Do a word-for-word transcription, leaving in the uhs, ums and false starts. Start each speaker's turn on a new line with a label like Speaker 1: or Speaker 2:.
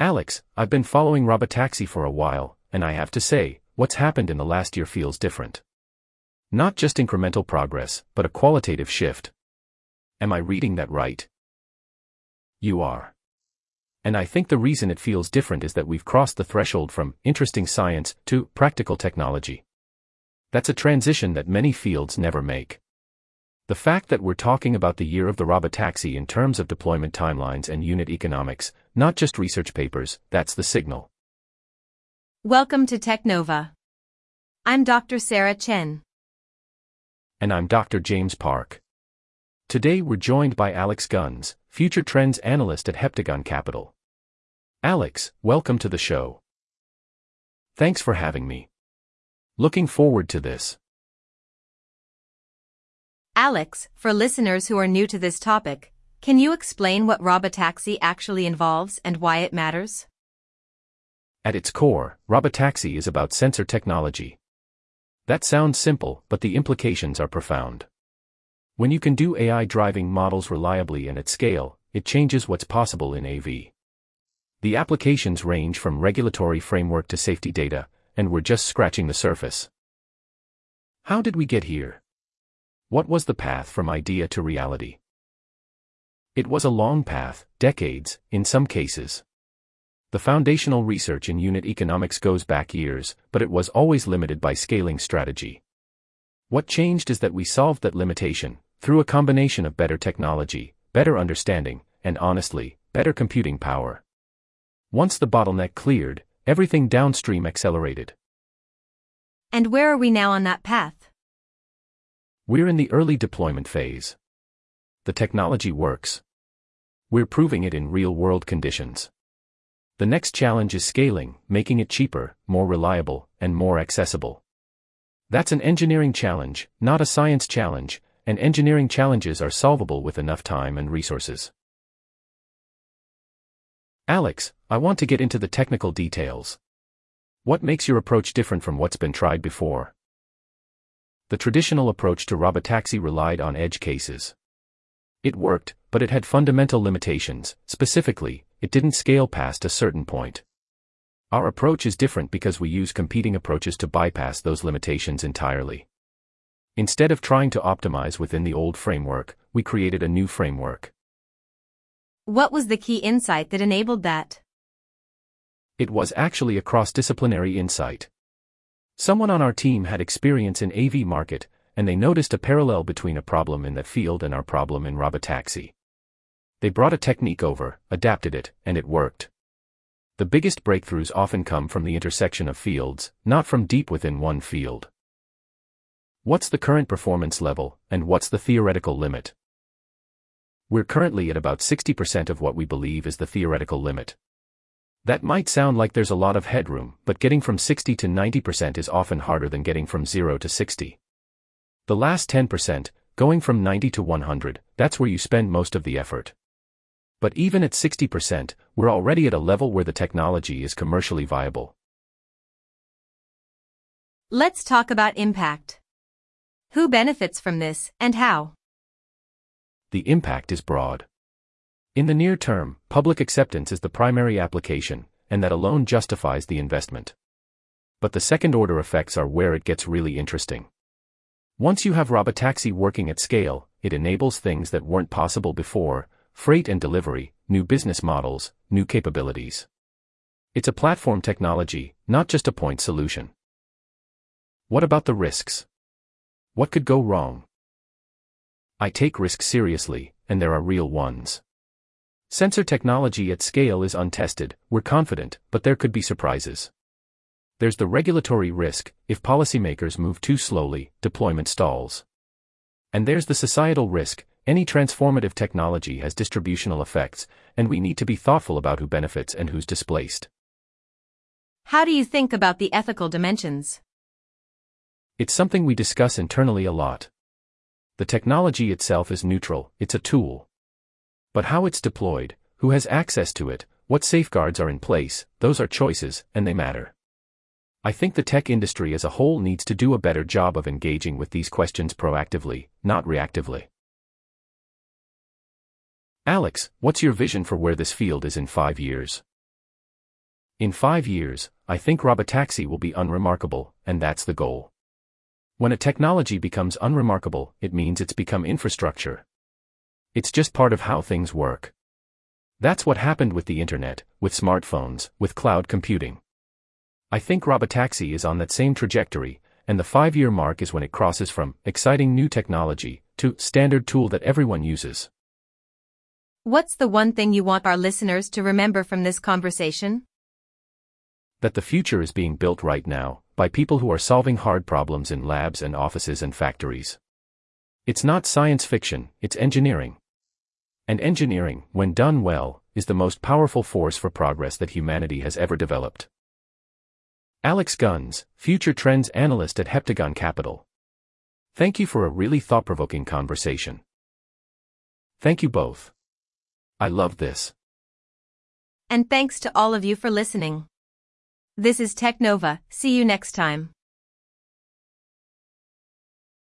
Speaker 1: Alex, I've been following Robotaxi for a while, and I have to say, what's happened in the last year feels different. Not just incremental progress, but a qualitative shift. Am I reading that right? You are. And I think the reason it feels different is that we've crossed the threshold from interesting science to practical technology. That's a transition that many fields never make. The fact that we're talking about the year of the Robotaxi in terms of deployment timelines and unit economics, not just research papers, that's the signal.
Speaker 2: Welcome to Technova. I'm Doctor Sarah Chen.
Speaker 1: And I'm Doctor James Park. Today we're joined by Alex Guns, Future Trends Analyst at Heptagon Capital. Alex, welcome to the show. Thanks for having me. Looking forward to this.
Speaker 2: Alex, for listeners who are new to this topic, can you explain what Robotaxi actually involves and why it matters?
Speaker 1: At its core, Robotaxi is about sensor technology. That sounds simple, but the implications are profound. When you can do A I driving models reliably and at scale, it changes what's possible in A V. The applications range from regulatory framework to safety data, and we're just scratching the surface. How did we get here? What was the path from idea to reality? It was a long path, decades, in some cases. The foundational research in unit economics goes back years, but it was always limited by scaling strategy. What changed is that we solved that limitation, through a combination of better technology, better understanding, and honestly, better computing power. Once the bottleneck cleared, everything downstream accelerated.
Speaker 2: And where are we now on that path?
Speaker 1: We're in the early deployment phase. The technology works. We're proving it in real-world conditions. The next challenge is scaling, making it cheaper, more reliable, and more accessible. That's an engineering challenge, not a science challenge, and engineering challenges are solvable with enough time and resources. Alex, I want to get into the technical details. What makes your approach different from what's been tried before? The traditional approach to Robotaxi relied on edge cases. It worked, but it had fundamental limitations. Specifically, it didn't scale past a certain point. Our approach is different because we use competing approaches to bypass those limitations entirely. Instead of trying to optimize within the old framework, we created a new framework.
Speaker 2: What was the key insight that enabled that?
Speaker 1: It was actually a cross-disciplinary insight. Someone on our team had experience in A V market, and they noticed a parallel between a problem in that field and our problem in Robotaxi. They brought a technique over, adapted it, and it worked. The biggest breakthroughs often come from the intersection of fields, not from deep within one field. What's the current performance level, and what's the theoretical limit? We're currently at about sixty percent of what we believe is the theoretical limit. That might sound like there's a lot of headroom, but getting from sixty to ninety percent is often harder than getting from zero to sixty. The last ten percent, going from ninety to one hundred, that's where you spend most of the effort. But even at sixty percent, we're already at a level where the technology is commercially viable.
Speaker 2: Let's talk about impact. Who benefits from this, and how?
Speaker 1: The impact is broad. In the near term, public acceptance is the primary application, and that alone justifies the investment. But the second-order effects are where it gets really interesting. Once you have Robotaxi working at scale, it enables things that weren't possible before: freight and delivery, new business models, new capabilities. It's a platform technology, not just a point solution. What about the risks? What could go wrong? I take risks seriously, and there are real ones. Sensor technology at scale is untested, we're confident, but there could be surprises. There's the regulatory risk: if policymakers move too slowly, deployment stalls. And there's the societal risk: any transformative technology has distributional effects, and we need to be thoughtful about who benefits and who's displaced.
Speaker 2: How do you think about the ethical dimensions?
Speaker 1: It's something we discuss internally a lot. The technology itself is neutral, it's a tool. But how it's deployed, who has access to it, what safeguards are in place, those are choices, and they matter. I think the tech industry as a whole needs to do a better job of engaging with these questions proactively, not reactively. Alex, what's your vision for where this field is in five years? In five years, I think robotaxi will be unremarkable, and that's the goal. When a technology becomes unremarkable, it means it's become infrastructure. It's just part of how things work. That's what happened with the internet, with smartphones, with cloud computing. I think robotaxi is on that same trajectory, and the five-year mark is when it crosses from exciting new technology to standard tool that everyone uses.
Speaker 2: What's the one thing you want our listeners to remember from this conversation?
Speaker 1: That the future is being built right now, by people who are solving hard problems in labs and offices and factories. It's not science fiction, it's engineering. And engineering, when done well, is the most powerful force for progress that humanity has ever developed. Alex Guns, Future Trends Analyst at Heptagon Capital. Thank you for a really thought-provoking conversation. Thank you both. I loved this.
Speaker 2: And thanks to all of you for listening. This is Technova. See you next time.